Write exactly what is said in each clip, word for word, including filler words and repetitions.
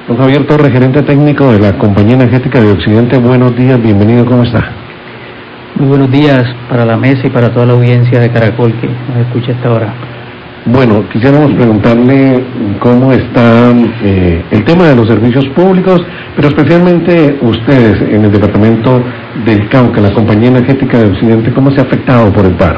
Don Javier Torres, gerente técnico de la Compañía Energética de Occidente, buenos días, bienvenido, ¿cómo está? Muy buenos días para la mesa y para toda la audiencia de Caracol que nos escucha a esta hora. Bueno, quisiéramos preguntarle cómo está eh, el tema de los servicios públicos, pero especialmente ustedes en el departamento del Cauca, la Compañía Energética de Occidente, ¿cómo se ha afectado por el paro?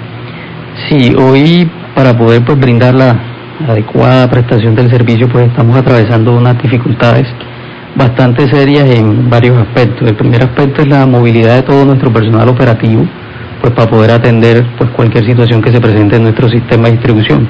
Sí, hoy para poder pues brindar la adecuada prestación del servicio pues estamos atravesando unas dificultades bastante serias en varios aspectos. El primer aspecto es la movilidad de todo nuestro personal operativo, pues para poder atender pues cualquier situación que se presente en nuestro sistema de distribución.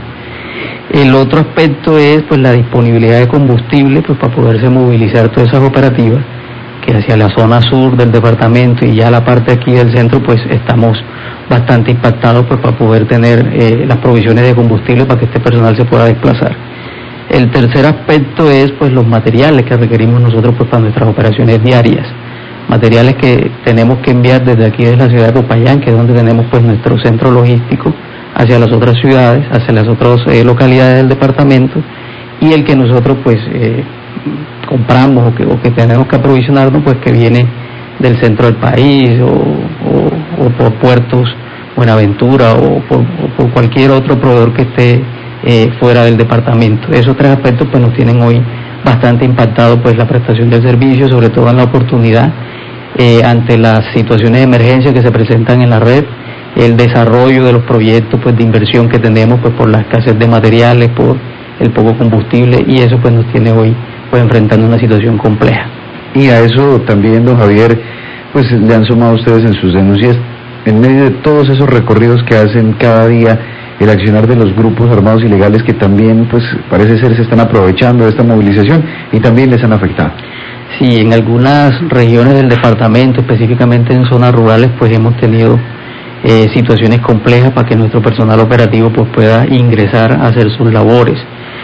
El otro aspecto es pues la disponibilidad de combustible, pues para poderse movilizar todas esas operativas, que hacia la zona sur del departamento y ya la parte aquí del centro pues estamos bastante impactados pues para poder tener eh, las provisiones de combustible para que este personal se pueda desplazar. El tercer aspecto es pues los materiales que requerimos nosotros pues para nuestras operaciones diarias, materiales que tenemos que enviar desde aquí de la ciudad de Popayán, que es donde tenemos pues nuestro centro logístico, hacia las otras ciudades, hacia las otras eh, localidades del departamento, y el que nosotros pues eh, compramos o que, o que tenemos que aprovisionarnos pues que viene del centro del país o, o, o por puertos Buenaventura o por, o por cualquier otro proveedor que esté eh, fuera del departamento. Esos tres aspectos pues nos tienen hoy bastante impactado pues la prestación del servicio, sobre todo en la oportunidad eh, ante las situaciones de emergencia que se presentan en la red, el desarrollo de los proyectos pues de inversión que tenemos pues por la escasez de materiales, por el poco combustible, y eso pues nos tiene hoy pues enfrentando una situación compleja. Y a eso también, don Javier, pues le han sumado ustedes en sus denuncias, en medio de todos esos recorridos que hacen cada día, el accionar de los grupos armados ilegales que también pues parece ser se están aprovechando de esta movilización y también les han afectado. Sí, en algunas regiones del departamento, específicamente en zonas rurales, pues hemos tenido eh, situaciones complejas para que nuestro personal operativo pues pueda ingresar a hacer sus labores.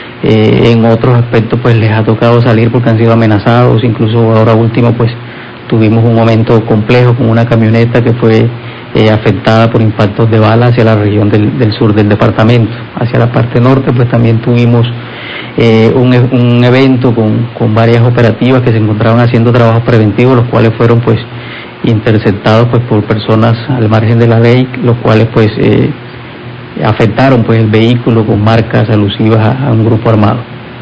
Eh, en otros aspectos pues les ha tocado salir porque han sido amenazados, incluso ahora último pues tuvimos un momento complejo con una camioneta que fue eh, afectada por impactos de bala hacia la región del, del sur del departamento. Hacia la parte norte pues también tuvimos eh, un, un evento con, con varias operativas que se encontraban haciendo trabajos preventivos, los cuales fueron pues interceptados pues por personas al margen de la ley, los cuales pues eh, afectaron pues el vehículo con marcas alusivas a, a un grupo armado.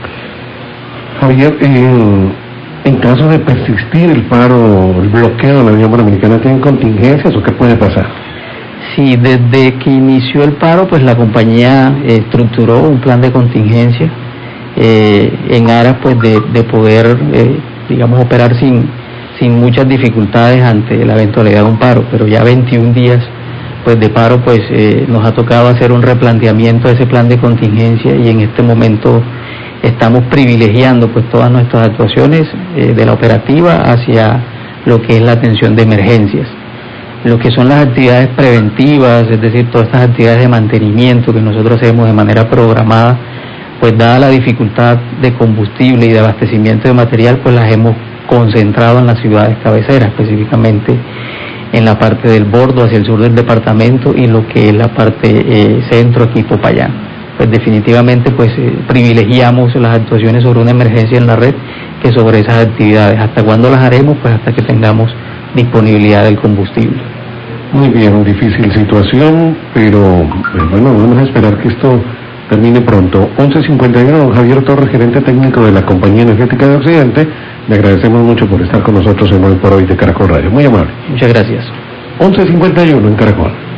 Javier, en, en caso de persistir el paro, el bloqueo de la Unión Panamericana, ¿tienen contingencias o qué puede pasar? Sí, desde que inició el paro, pues la compañía eh, estructuró un plan de contingencia eh, en aras pues de, de poder, eh, digamos, operar sin, sin muchas dificultades ante la eventualidad de un paro, pero ya veintiún días pues de paro pues eh, nos ha tocado hacer un replanteamiento de ese plan de contingencia y en este momento estamos privilegiando pues todas nuestras actuaciones eh, de la operativa hacia lo que es la atención de emergencias. Lo que son las actividades preventivas, es decir, todas estas actividades de mantenimiento que nosotros hacemos de manera programada, pues dada la dificultad de combustible y de abastecimiento de material, pues las hemos concentrado en las ciudades cabeceras, específicamente en la parte del bordo hacia el sur del departamento y lo que es la parte eh, centro aquí Popayán. Pues definitivamente pues eh, privilegiamos las actuaciones sobre una emergencia en la red que sobre esas actividades. ¿Hasta cuándo las haremos? Pues hasta que tengamos disponibilidad del combustible. Muy bien, difícil situación, pero pues, bueno, vamos a esperar que esto termine pronto. once cincuenta y uno, don Javier Torres, gerente técnico de la Compañía Energética de Occidente. Le agradecemos mucho por estar con nosotros en Hoy por Hoy de Caracol Radio. Muy amable. Muchas gracias. once cincuenta y uno en Caracol.